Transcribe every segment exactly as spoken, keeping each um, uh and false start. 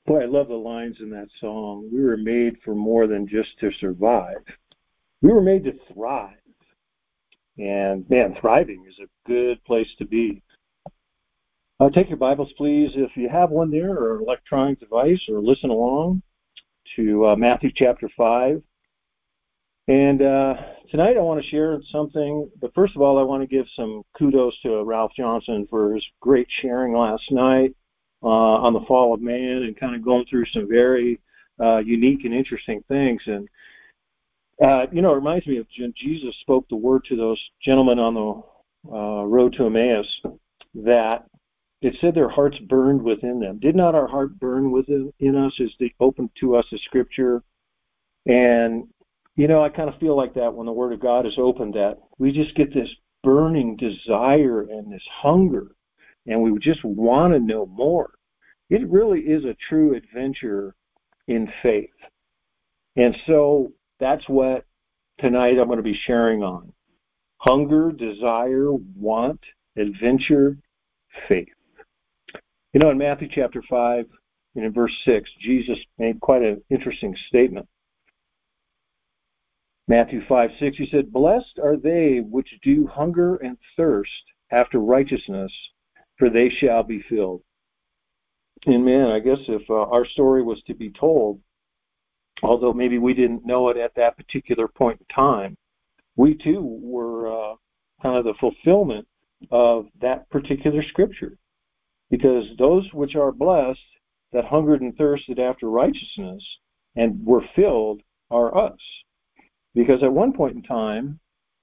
Boy, I love the lines in that song. We were made for more than just to survive. We were made to thrive. And, man, thriving is a good place to be. Uh, take your Bibles, please, if you have one there, or electronic device, or listen along to uh, Matthew chapter five. And uh, tonight I want to share something, but first of all, I want to give some kudos to Ralph Johnson for his great sharing last night uh, on the fall of man and kind of going through some very uh, unique and interesting things. And, uh, you know, it reminds me of when Jesus spoke the word to those gentlemen on the uh, road to Emmaus, that it said their hearts burned within them. Did not our heart burn within in us as they opened to us the Scripture? And, you know, I kind of feel like that when the Word of God is opened, that we just get this burning desire and this hunger, and we just want to know more. It really is a true adventure in faith. And so that's what tonight I'm going to be sharing on. Hunger, desire, want, adventure, faith. You know, in Matthew chapter five, and in verse six, Jesus made quite an interesting statement. Matthew five, six, he said, "Blessed are they which do hunger and thirst after righteousness, for they shall be filled." And man, I guess if uh, our story was to be told, although maybe we didn't know it at that particular point in time, we too were uh, kind of the fulfillment of that particular scripture. Because those which are blessed, that hungered and thirsted after righteousness, and were filled, are us. Because at one point in time,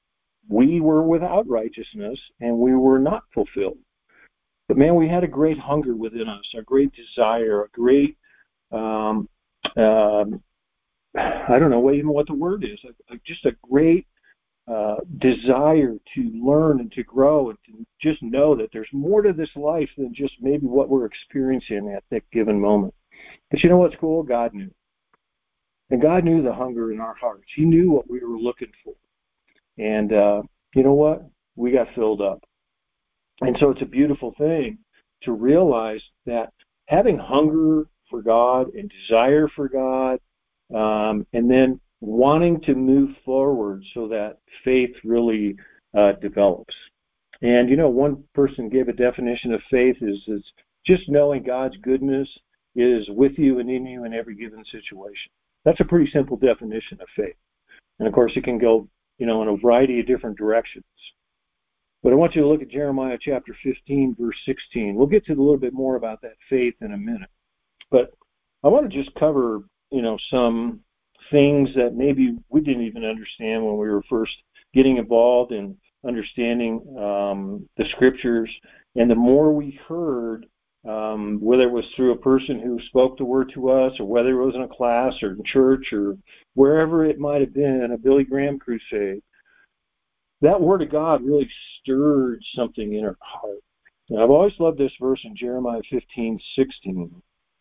we were without righteousness, and we were not fulfilled. But man, we had a great hunger within us, a great desire, a great, um, um, I don't know even what the word is, just a great Uh, desire to learn and to grow and to just know that there's more to this life than just maybe what we're experiencing at that given moment. But you know what's cool? God knew. And God knew the hunger in our hearts. He knew what we were looking for. And uh, you know what? We got filled up. And so it's a beautiful thing to realize that having hunger for God and desire for God, um, and then wanting to move forward so that faith really uh, develops. And, you know, one person gave a definition of faith is, is just knowing God's goodness is with you and in you in every given situation. That's a pretty simple definition of faith. And, of course, it can go, you know, in a variety of different directions. But I want you to look at Jeremiah chapter fifteen, verse sixteen. We'll get to a little bit more about that faith in a minute. But I want to just cover, you know, some things that maybe we didn't even understand when we were first getting involved in understanding um, the scriptures. And the more we heard, um, whether it was through a person who spoke the word to us, or whether it was in a class or in church or wherever it might have been, a Billy Graham crusade, that word of God really stirred something in our heart. And I've always loved this verse in Jeremiah fifteen, sixteen,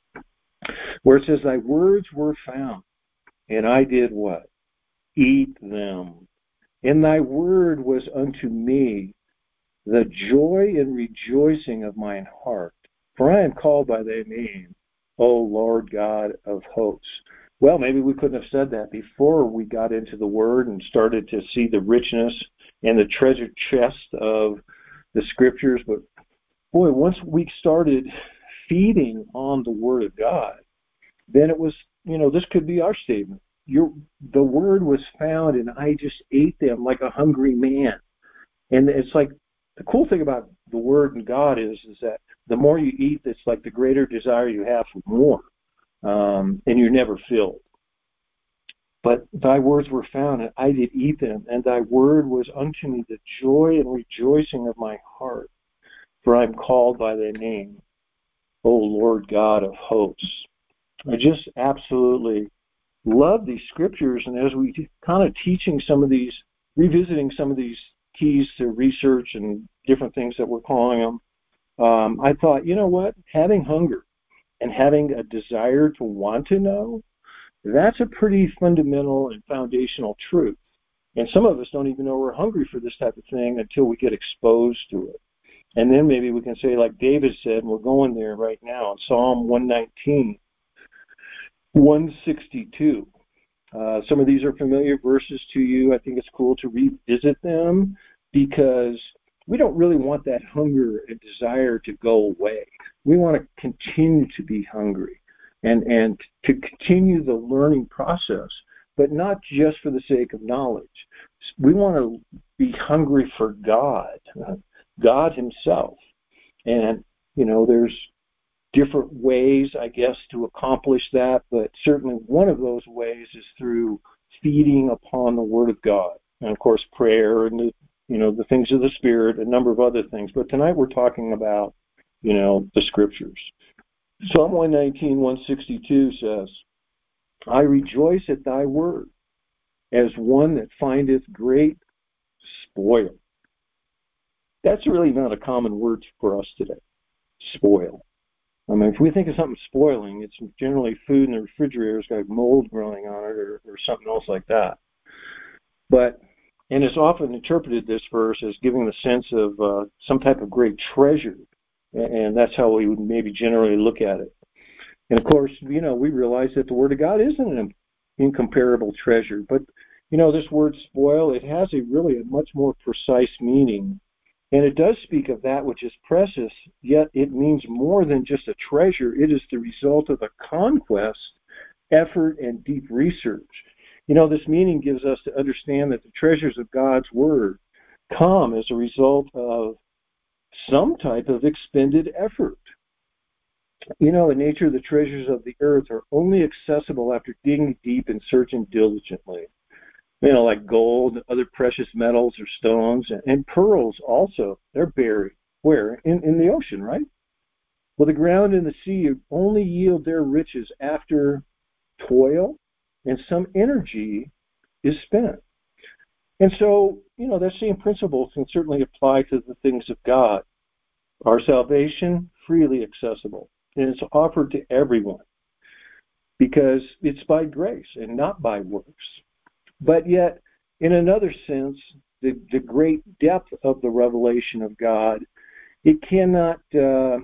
where it says, "Thy words were found, and I did what? Eat them. And thy word was unto me the joy and rejoicing of mine heart. For I am called by thy name, O Lord God of hosts." Well, maybe we couldn't have said that before we got into the word and started to see the richness and the treasure chest of the scriptures. But boy, once we started feeding on the word of God, then it was, you know, this could be our statement. Your, the word was found, and I just ate them like a hungry man. And it's like, the cool thing about the word and God is, is that the more you eat, it's like the greater desire you have for more. Um, and you're never filled. But thy words were found, and I did eat them, and thy word was unto me the joy and rejoicing of my heart. For I am called by thy name, O Lord God of hosts. I just absolutely love these scriptures, and as we kind of teaching some of these, revisiting some of these keys to research and different things that we're calling them, um, I thought, you know what, having hunger and having a desire to want to know, that's a pretty fundamental and foundational truth. And some of us don't even know we're hungry for this type of thing until we get exposed to it. And then maybe we can say, like David said, and we're going there right now, in Psalm one nineteen, one sixty-two. Uh, some of these are familiar verses to you. I think it's cool to revisit them because we don't really want that hunger and desire to go away. We want to continue to be hungry and, and to continue the learning process, but not just for the sake of knowledge. We want to be hungry for God, God himself. And, you know, there's different ways, I guess, to accomplish that, but certainly one of those ways is through feeding upon the Word of God. And, of course, prayer and, the, you know, the things of the Spirit, a number of other things. But tonight we're talking about, you know, the Scriptures. Psalm one nineteen, one sixty-two says, I rejoice at thy word as one that findeth great spoil. That's really not a common word for us today, spoil. I mean, if we think of something spoiling, it's generally food in the refrigerator, it's got mold growing on it or, or something else like that. But, and it's often interpreted, this verse, as giving the sense of uh, some type of great treasure. And that's how we would maybe generally look at it. And of course, you know, we realize that the Word of God isn't an incomparable treasure. But, you know, this word spoil, it has a really a much more precise meaning. And it does speak of that which is precious, yet it means more than just a treasure. It is the result of a conquest, effort, and deep research. You know, this meaning gives us to understand that the treasures of God's Word come as a result of some type of expended effort. You know, in nature, the treasures of the earth are only accessible after digging deep and searching diligently. You know, like gold, other precious metals or stones, and pearls also. They're buried. Where? In, in the ocean, right? Well, the ground and the sea only yield their riches after toil and some energy is spent. And so, you know, that same principle can certainly apply to the things of God. Our salvation, freely accessible, and it's offered to everyone because it's by grace and not by works. But yet, in another sense, the, the great depth of the revelation of God, it cannot uh,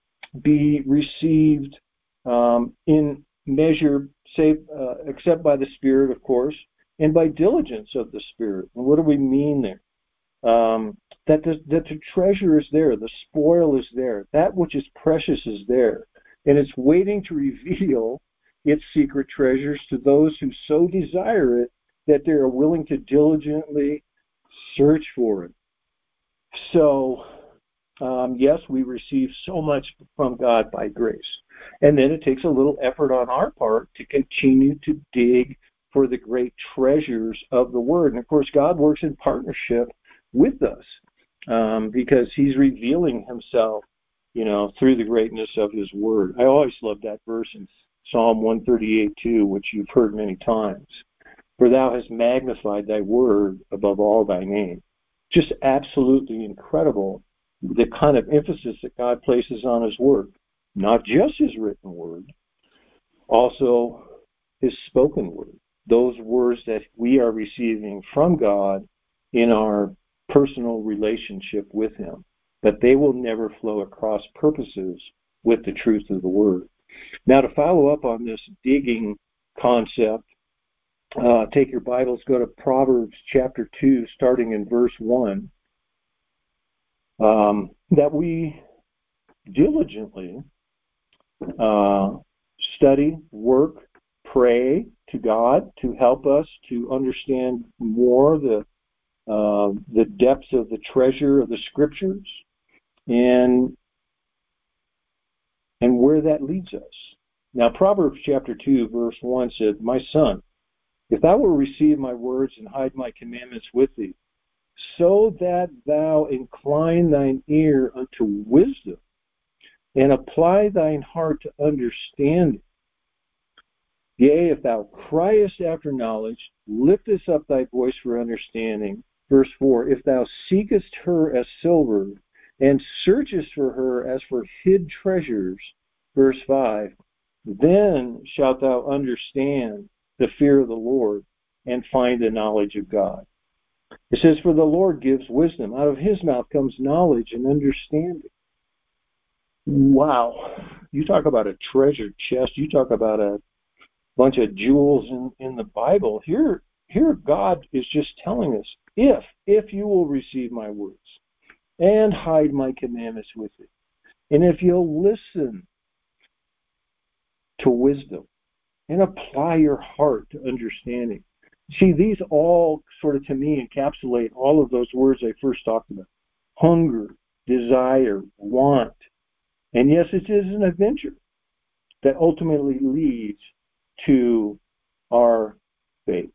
be received um, in measure, say, uh, except by the Spirit, of course, and by diligence of the Spirit. And what do we mean there? Um, that, the, that the treasure is there, the spoil is there, that which is precious is there, and it's waiting to reveal its secret treasures to those who so desire it that they are willing to diligently search for it. So, um, yes, we receive so much from God by grace. And then it takes a little effort on our part to continue to dig for the great treasures of the Word. And, of course, God works in partnership with us um, because he's revealing himself, you know, through the greatness of his Word. I always love that verse in Psalm one thirty-eight two, which you've heard many times. For thou hast magnified thy word above all thy name. Just absolutely incredible, the kind of emphasis that God places on his word. Not just his written word, also his spoken word. Those words that we are receiving from God in our personal relationship with him. But they will never flow across purposes with the truth of the word. Now, to follow up on this digging concept, Uh, take your Bibles, go to Proverbs chapter two, starting in verse one, um, that we diligently uh, study, work, pray to God to help us to understand more the uh, the depths of the treasure of the Scriptures and and where that leads us. Now, Proverbs chapter two, verse one said, My son, if thou wilt receive my words and hide my commandments with thee, so that thou incline thine ear unto wisdom, and apply thine heart to understanding. Yea, if thou criest after knowledge, liftest up thy voice for understanding. Verse four, if thou seekest her as silver, and searchest for her as for hid treasures. Verse five, then shalt thou understand the fear of the Lord, and find the knowledge of God. It says, for the Lord gives wisdom. Out of his mouth comes knowledge and understanding. Wow. You talk about a treasure chest. You talk about a bunch of jewels in, in the Bible. Here, here God is just telling us, if, if you will receive my words and hide my commandments with you, and if you'll listen to wisdom and apply your heart to understanding. See, these all sort of, to me, encapsulate all of those words I first talked about. Hunger, desire, want. And yes, it is an adventure that ultimately leads to our faith.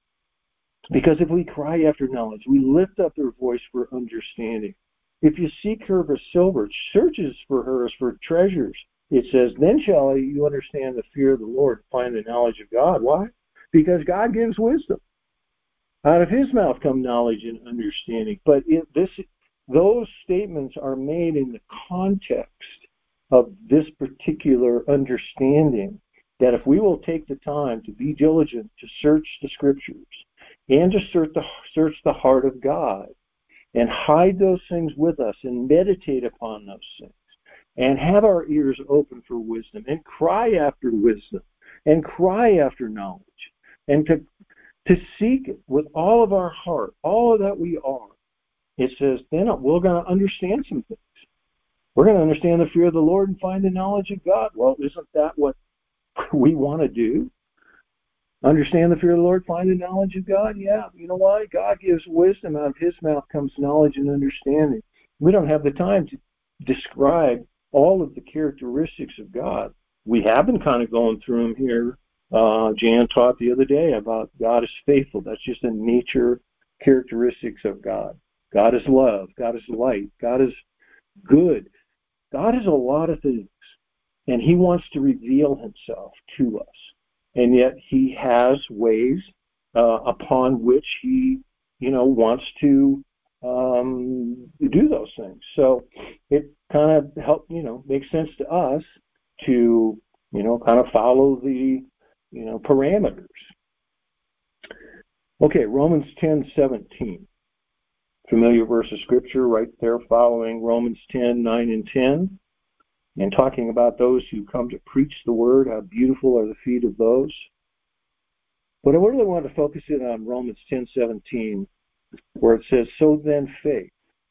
Because if we cry after knowledge, we lift up our voice for understanding. If you seek her for silver, searches for her as for treasures, it says, then shall you understand the fear of the Lord, find the knowledge of God. Why? Because God gives wisdom. Out of his mouth come knowledge and understanding. But it, this, those statements are made in the context of this particular understanding, that if we will take the time to be diligent to search the scriptures and to search the, search the heart of God and hide those things with us and meditate upon those things and have our ears open for wisdom and cry after wisdom and cry after knowledge and to, to seek it with all of our heart, all that we are, it says, then we're going to understand some things. We're going to understand the fear of the Lord and find the knowledge of God. Well, isn't that what we want to do? Understand the fear of the Lord, find the knowledge of God? Yeah, you know why? God gives wisdom. Out of his mouth comes knowledge and understanding. We don't have the time to describe all of the characteristics of God. We have been kind of going through them here. Uh, Jan taught the other day about God is faithful. That's just a nature characteristics of God. God is love. God is light. God is good. God is a lot of things, and he wants to reveal himself to us. And yet he has ways uh, upon which he, you know, wants to um, do those things. So it kind of help, you know, makes sense to us to, you know, kind of follow the, you know, parameters. Okay, Romans ten seventeen. Familiar verse of scripture right there following Romans ten, nine and ten. And talking about those who come to preach the word, how beautiful are the feet of those. But I really want to focus in on Romans ten seventeen, where it says, so then faith.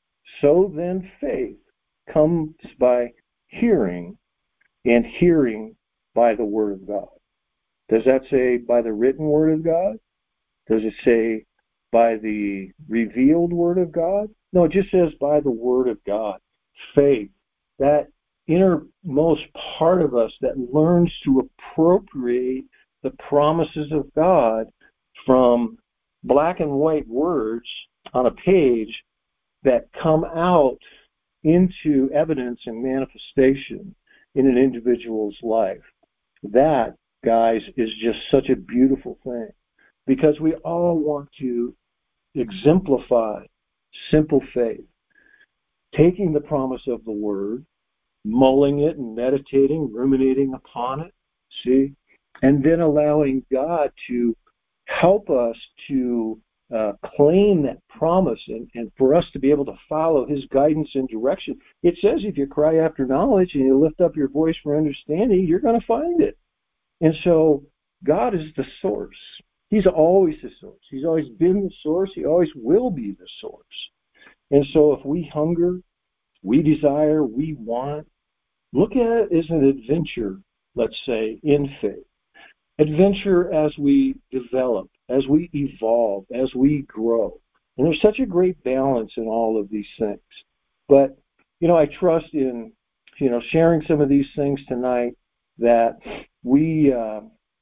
So then faith comes by hearing, and hearing by the word of God. Does that say by the written word of God? Does it say by the revealed word of God? No, it just says by the word of God. Faith, that innermost part of us that learns to appropriate the promises of God from black and white words on a page that come out into evidence and manifestation in an individual's life. That, guys, is just such a beautiful thing, because we all want to exemplify simple faith, taking the promise of the word, mulling it and meditating, ruminating upon it, see, and then allowing God to help us to uh, claim that promise and, and for us to be able to follow his guidance and direction. It says if you cry after knowledge and you lift up your voice for understanding, you're going to find it. And so God is the source. He's always the source. He's always been the source. He always will be the source. And so if we hunger, we desire, we want, look at it as an adventure, let's say, in faith. Adventure as we develop, as we evolve, as we grow. And there's such a great balance in all of these things. But, you know, I trust in, you know, sharing some of these things tonight that we uh,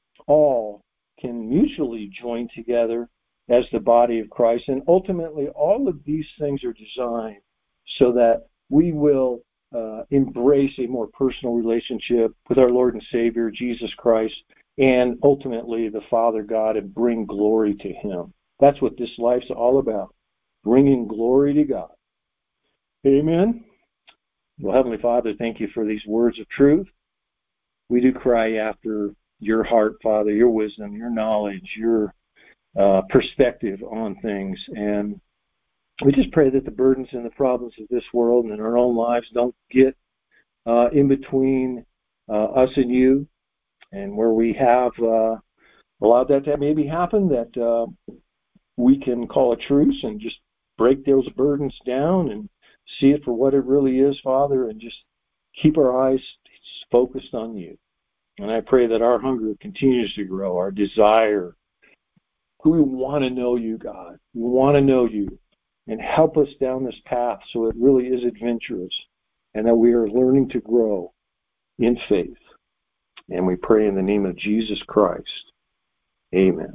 all can mutually join together as the body of Christ. And ultimately, all of these things are designed so that we will uh, embrace a more personal relationship with our Lord and Savior, Jesus Christ, and ultimately the Father God, and bring glory to him. That's what this life's all about, bringing glory to God. Amen. Well, Heavenly Father, thank you for these words of truth. We do cry after your heart, Father, your wisdom, your knowledge, your uh, perspective on things. And we just pray that the burdens and the problems of this world and in our own lives don't get uh, in between uh, us and you. And where we have uh, allowed that to maybe happen, that uh, we can call a truce and just break those burdens down and see it for what it really is, Father, and just keep our eyes focused on you. And I pray that our hunger continues to grow, our desire. We want to know you, God. We want to know you, and help us down this path so it really is adventurous and that we are learning to grow in faith. And we pray in the name of Jesus Christ. Amen.